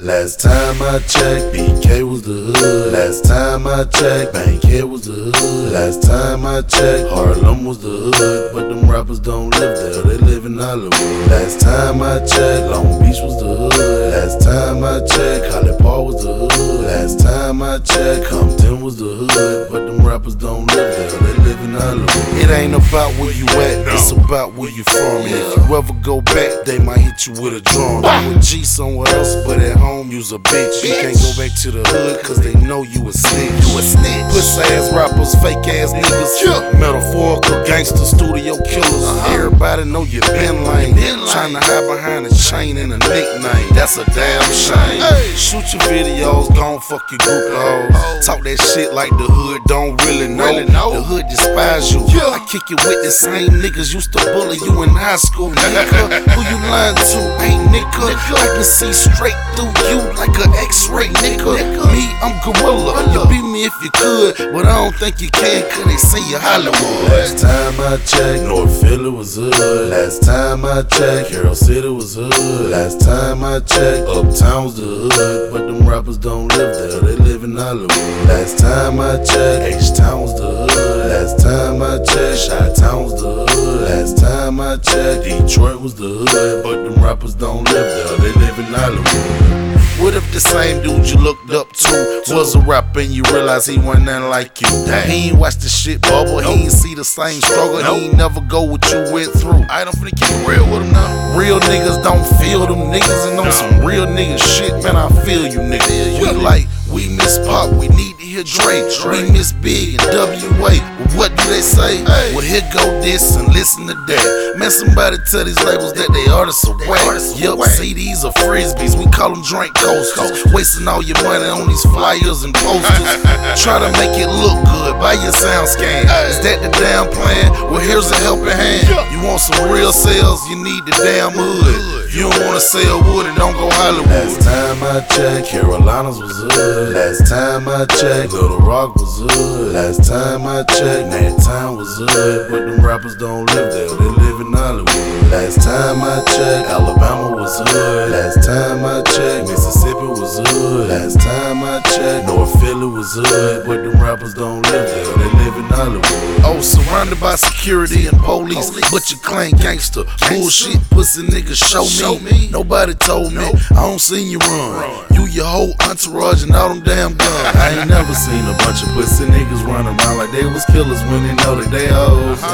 Last time I checked, BK was the hood. Last time I checked, Bankhead was the hood. Last time I checked, Harlem was the hood. But them rappers don't live there, they live in Hollywood. Last time I checked, Long Beach was the hood. Last time I checked, College Park was the hood. Last time I checked, Compton was the hood. But them rappers don't live there, they live in Hollywood. It ain't about where you at, it's about where you from. If you ever go back, they might hit you with a drum. You a G somewhere else, but at home you's a bitch. You can't go back to the hood, cause they know you a snitch. Pussy ass rappers, fake ass niggas, metaphorical gangster studio killers. Everybody know you been lame, trying to hide behind a chain and a nickname. That's a damn shame. Shoot your videos, gon' fuck your group of hoes. Talk that shit like the hood don't really know. The hood despise you. I kick it with the same niggas used to bully you in high school, nigga. Who you lying to? Ain't nigga. I can see straight through you like an X-ray, nigga. Me, I'm gorilla. You beat me if you could, but I don't think you can, cause they say you Hollywood. Last time I checked, North Philly was hood. Last time I checked, Carroll City was hood. Last time I checked, Uptown was the hood. But them rappers don't live there, they live in Hollywood. Last time I checked, H-Town was the hood. Last time I checked, Chi-Town was the hood. Last time I checked, Detroit was the hood. But them rappers don't live there, they live in Hollywood. What if the same dude you looked up to was a rapper and you realize he wasn't nothing like you? He ain't watch the shit bubble, he ain't see the same struggle, he ain't never go what you went through. I'm finna keep it real with him now. Real niggas don't feel them niggas, and on some real nigga shit, man, I feel you nigga. We miss Pop, we need to hear Dre. We miss Big and WA. Well, what do they say? Well, here go this and listen to that. Man, somebody tell these labels that they artists are whack. Yup, CDs are frisbees, we call them drink coasters. Wasting all your money on these flyers and posters. Try to make it look good, buy your sound scan. Is that the damn plan? Well, here's a helping hand. You want some real sales, you need the damn hood. You don't wanna sell wood and don't go Hollywood. Last time I checked, Carolinas was hood. Last time I checked, Little Rock was hood. Last time I checked, Manhattan was hood. But them rappers don't live there, they live in Hollywood. Last time I checked, Alabama was hood. Last time I checked, Mississippi was hood. Last time I checked, North Philly was hood. But them rappers don't live there, they live in Hollywood. Oh, surrounded by security and police, but you claim gangster. Bullshit, pussy niggas show me. Nobody told me, I don't seen you run. You, your whole entourage, and all them damn guns. I ain't never seen a bunch of pussy niggas run around like they was killers when they know that they hoes.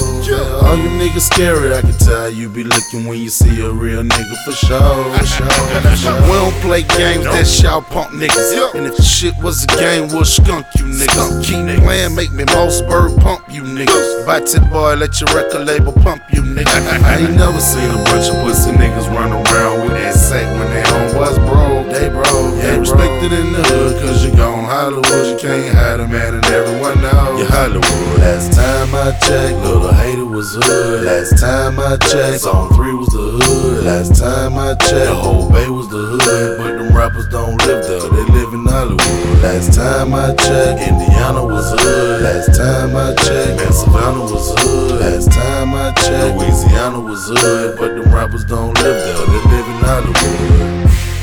All you niggas scary, I can tell you be looking when you see a real nigga for sure. We don't play games, that's y'all punk niggas. And if the shit was a game, we'll skunk you niggas. Keep playing, make me Mossberg pump you niggas. Bite it, boy, let your record label pump you niggas. I ain't never seen a bunch of pussy niggas run around with that sack when they homeboys broke. They broke. Ain't respected in the hood, cause you gone Hollywood. You can't hide them at, and everyone knows you Hollywood. Last time I checked, Little Hater was hood. Last time I checked, Zone 3 was the hood. Last time I checked, the whole Bay was the hood. But them rappers don't live there, they live in Hollywood. Last time I checked, Indiana was hood. Last time I checked, Savannah was hood. Last time I checked, Louisiana was hood. But them rappers don't live there, they live in Hollywood.